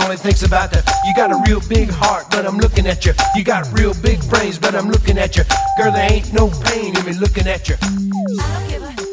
only thinks about the. You got a real big heart, but I'm looking at you. You got real big brains, but I'm looking at you. Girl, there ain't no pain in me looking at you. I don't give a